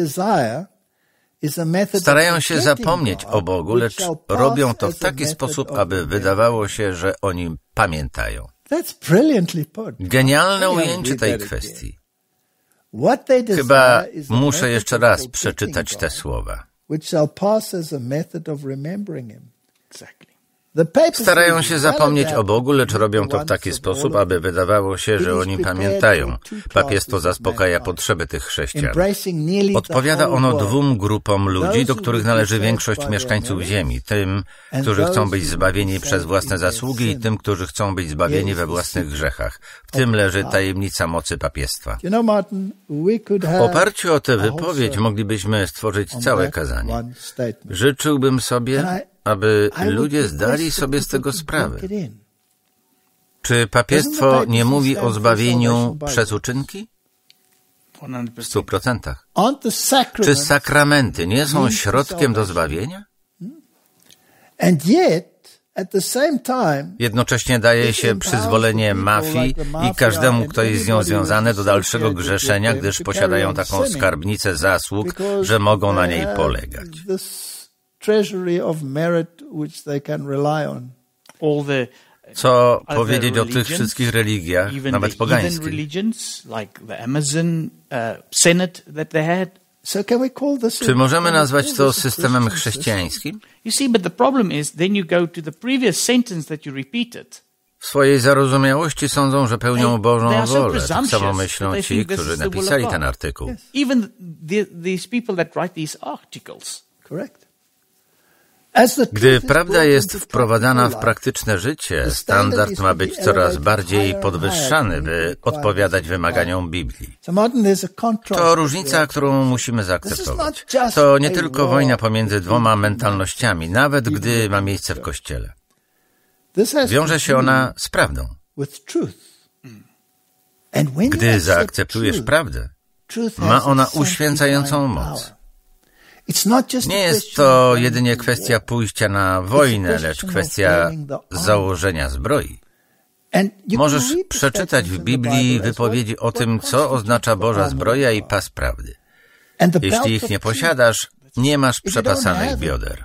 Starają się zapomnieć o Bogu, lecz robią to w taki sposób, aby wydawało się, że o Nim pamiętają. Genialne ujęcie tej kwestii. Chyba muszę jeszcze raz przeczytać te słowa. Starają się zapomnieć o Bogu, lecz robią to w taki sposób, aby wydawało się, że o Nim pamiętają. Papiestwo zaspokaja potrzeby tych chrześcijan. Odpowiada ono dwóm grupom ludzi, do których należy większość mieszkańców ziemi. Tym, którzy chcą być zbawieni przez własne zasługi i tym, którzy chcą być zbawieni we własnych grzechach. W tym leży tajemnica mocy papiestwa. W oparciu o tę wypowiedź moglibyśmy stworzyć całe kazanie. Życzyłbym sobie, aby ludzie zdali sobie z tego sprawę. Czy papiestwo nie mówi o zbawieniu przez uczynki? W stu procentach. Czy sakramenty nie są środkiem do zbawienia? Jednocześnie daje się przyzwolenie mafii i każdemu, kto jest z nią związany, do dalszego grzeszenia, gdyż posiadają taką skarbnicę zasług, że mogą na niej polegać. Co powiedzieć o tych wszystkich religiach, nawet pogańskich? Czy możemy nazwać to systemem chrześcijańskim? W swojej zarozumiałości sądzą, że pełnią Bożą wolę. Tak samo myślą ci, którzy napisali ten artykuł. Gdy prawda jest wprowadzana w praktyczne życie, standard ma być coraz bardziej podwyższany, by odpowiadać wymaganiom Biblii. To różnica, którą musimy zaakceptować. To nie tylko wojna pomiędzy dwoma mentalnościami, nawet gdy ma miejsce w Kościele. Wiąże się ona z prawdą. Gdy zaakceptujesz prawdę, ma ona uświęcającą moc. Nie jest to jedynie kwestia pójścia na wojnę, lecz kwestia założenia zbroi. Możesz przeczytać w Biblii wypowiedzi o tym, co oznacza Boża zbroja i pas prawdy. Jeśli ich nie posiadasz, nie masz przepasanych bioder.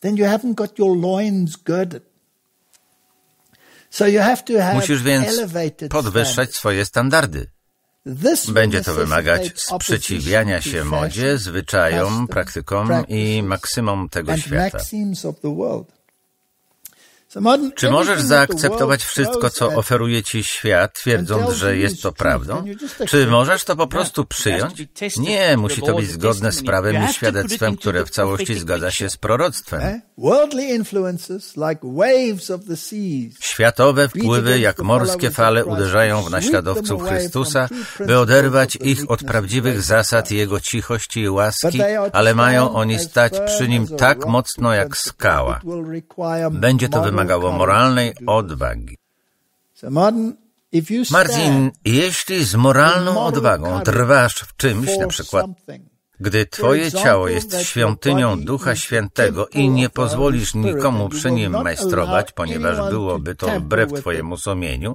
Musisz więc podwyższać swoje standardy. Będzie to wymagać sprzeciwiania się modzie, zwyczajom, praktykom i maksymom tego świata. Czy możesz zaakceptować wszystko, co oferuje ci świat, twierdząc, że jest to prawdą? Czy możesz to po prostu przyjąć? Nie, musi to być zgodne z prawem i świadectwem, które w całości zgadza się z proroctwem. Światowe wpływy, jak morskie fale, uderzają w naśladowców Chrystusa, by oderwać ich od prawdziwych zasad Jego cichości i łaski, ale mają oni stać przy Nim tak mocno jak skała. Będzie to wymagało moralnej odwagi. Martin, jeśli z moralną odwagą trwasz w czymś, na przykład gdy twoje ciało jest świątynią Ducha Świętego i nie pozwolisz nikomu przy nim majstrować, ponieważ byłoby to wbrew twojemu sumieniu,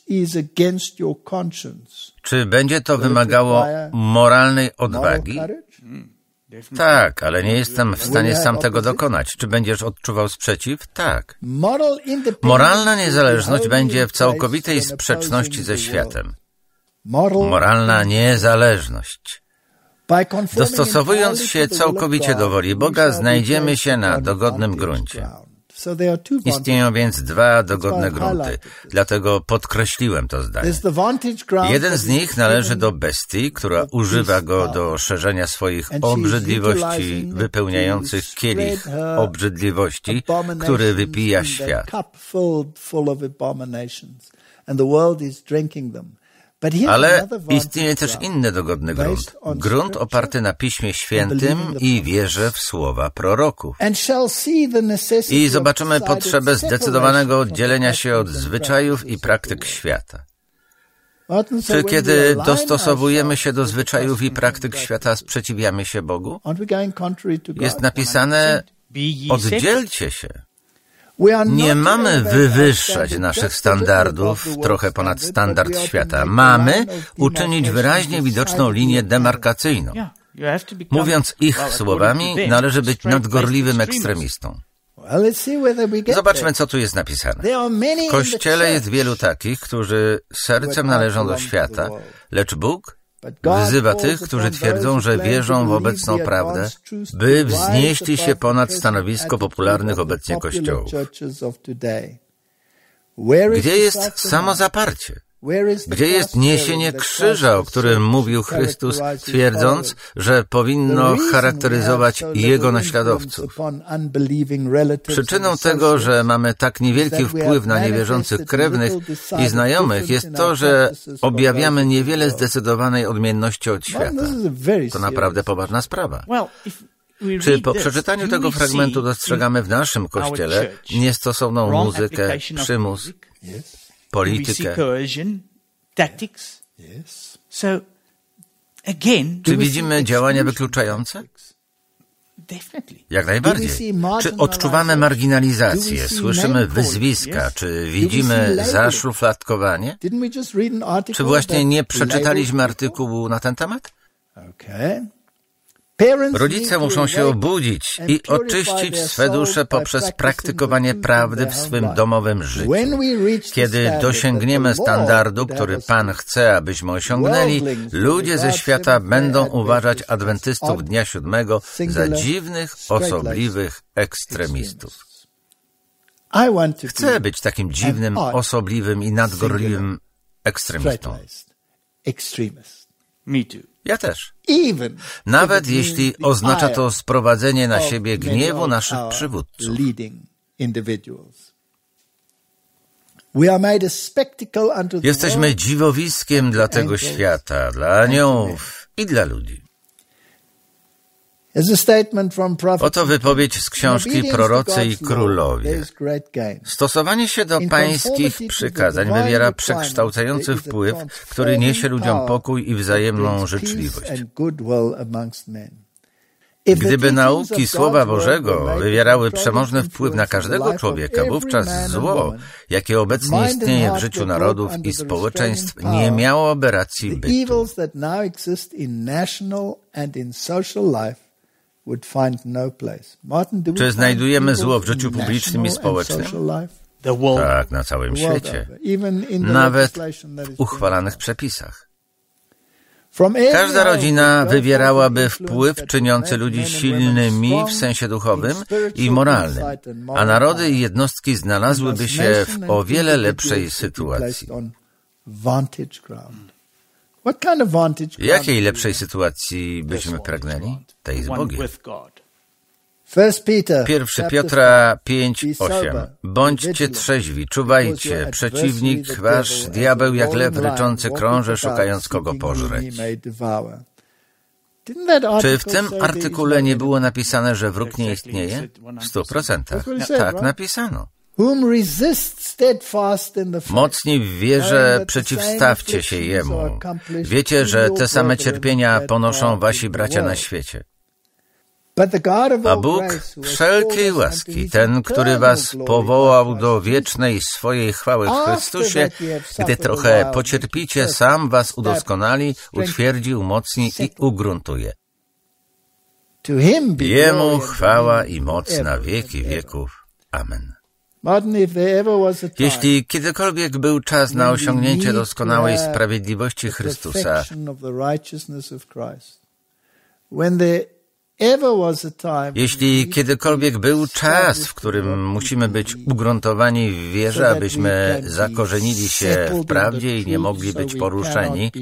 czy będzie to wymagało moralnej odwagi? Tak, ale nie jestem w stanie sam tego dokonać. Czy będziesz odczuwał sprzeciw? Tak. Moralna niezależność będzie w całkowitej sprzeczności ze światem. Moralna niezależność. Dostosowując się całkowicie do woli Boga, znajdziemy się na dogodnym gruncie. Istnieją więc dwa dogodne grunty, dlatego podkreśliłem to zdanie. Jeden z nich należy do bestii, która używa go do szerzenia swoich obrzydliwości, wypełniających kielich obrzydliwości, który wypija świat. Ale istnieje też inny dogodny grunt. Grunt oparty na Piśmie Świętym i wierze w słowa proroków. I zobaczymy potrzebę zdecydowanego oddzielenia się od zwyczajów i praktyk świata. Czy kiedy dostosowujemy się do zwyczajów i praktyk świata, sprzeciwiamy się Bogu? Jest napisane, oddzielcie się. Nie mamy wywyższać naszych standardów trochę ponad standard świata. Mamy uczynić wyraźnie widoczną linię demarkacyjną. Mówiąc ich słowami, należy być nadgorliwym ekstremistą. Zobaczmy, co tu jest napisane. W Kościele jest wielu takich, którzy sercem należą do świata, lecz Bóg wyzywa tych, którzy twierdzą, że wierzą w obecną prawdę, by wznieśli się ponad stanowisko popularnych obecnie kościołów. Gdzie jest samozaparcie? Gdzie jest niesienie krzyża, o którym mówił Chrystus, twierdząc, że powinno charakteryzować Jego naśladowców? Przyczyną tego, że mamy tak niewielki wpływ na niewierzących krewnych i znajomych, jest to, że objawiamy niewiele zdecydowanej odmienności od świata. To naprawdę poważna sprawa. Czy po przeczytaniu tego fragmentu dostrzegamy w naszym Kościele niestosowną muzykę, przymus, politykę? Czy widzimy działania wykluczające? Jak najbardziej. Czy odczuwamy marginalizację, słyszymy wyzwiska, czy widzimy zaszufladkowanie? Czy właśnie nie przeczytaliśmy artykułu na ten temat? Rodzice muszą się obudzić i oczyścić swe dusze poprzez praktykowanie prawdy w swym domowym życiu. Kiedy dosięgniemy standardu, który Pan chce, abyśmy osiągnęli, ludzie ze świata będą uważać adwentystów Dnia Siódmego za dziwnych, osobliwych ekstremistów. Chcę być takim dziwnym, osobliwym i nadgorliwym ekstremistą. Ja też. Nawet jeśli oznacza to sprowadzenie na siebie gniewu naszych przywódców. Jesteśmy dziwowiskiem dla tego świata, dla aniołów i dla ludzi. Oto wypowiedź z książki Prorocy i Królowie. Stosowanie się do pańskich przykazań wywiera przekształcający wpływ, który niesie ludziom pokój i wzajemną życzliwość. Gdyby nauki Słowa Bożego wywierały przemożny wpływ na każdego człowieka, wówczas zło, jakie obecnie istnieje w życiu narodów i społeczeństw, nie miałoby racji bytu. Czy znajdujemy zło w życiu publicznym i społecznym? Tak, na całym świecie. Nawet w uchwalanych przepisach. Każda rodzina wywierałaby wpływ czyniący ludzi silnymi w sensie duchowym i moralnym, a narody i jednostki znalazłyby się w o wiele lepszej sytuacji. Jakiej lepszej sytuacji byśmy pragnęli? Tej z Bogiem. Pierwszy Piotra pięć osiem. Bądźcie trzeźwi, czuwajcie, przeciwnik wasz, diabeł jak lew ryczący krąży, szukając kogo pożreć. Czy w tym artykule nie było napisane, że wróg nie istnieje? W stu procentach. Tak napisano. Mocni w wierze przeciwstawcie się Jemu. Wiecie, że te same cierpienia ponoszą wasi bracia na świecie. A Bóg wszelkiej łaski, ten, który was powołał do wiecznej swojej chwały w Chrystusie, gdy trochę pocierpicie, sam was udoskonali, utwierdzi, umocni i ugruntuje. Jemu chwała i moc na wieki wieków. Amen. Jeśli kiedykolwiek był czas na osiągnięcie doskonałej sprawiedliwości Chrystusa, jeśli kiedykolwiek był czas, w którym musimy być ugruntowani w wierze, abyśmy zakorzenili się w prawdzie i nie mogli być poruszeni,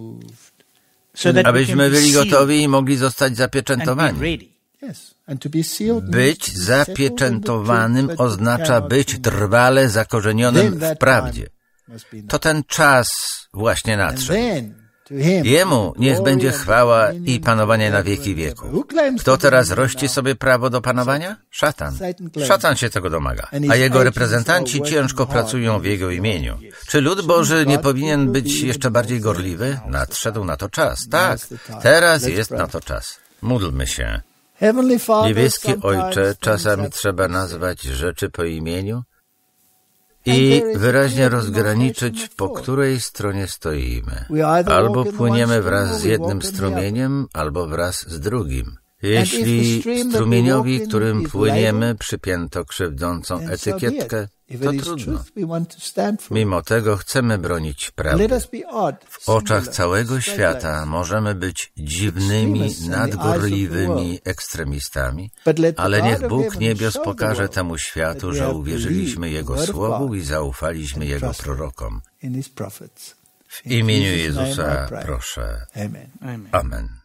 abyśmy byli gotowi i mogli zostać zapieczętowani. Być zapieczętowanym oznacza być trwale zakorzenionym w prawdzie. To ten czas właśnie nadszedł. Jemu niech będzie chwała i panowanie na wieki wieków. Kto teraz rości sobie prawo do panowania? Szatan. Szatan się tego domaga, a jego reprezentanci ciężko pracują w jego imieniu. Czy lud Boży nie powinien być jeszcze bardziej gorliwy? Nadszedł na to czas. Tak, teraz jest na to czas. Módlmy się. Niebieski Ojcze, czasami trzeba nazwać rzeczy po imieniu i wyraźnie rozgraniczyć, po której stronie stoimy. Albo płyniemy wraz z jednym strumieniem, albo wraz z drugim. Jeśli strumieniowi, którym płyniemy, przypięto krzywdzącą etykietkę, to trudno. Mimo tego chcemy bronić prawdy. W oczach całego świata możemy być dziwnymi, nadgorliwymi ekstremistami, ale niech Bóg niebios pokaże temu światu, że uwierzyliśmy Jego Słowu i zaufaliśmy Jego prorokom. W imieniu Jezusa proszę. Amen.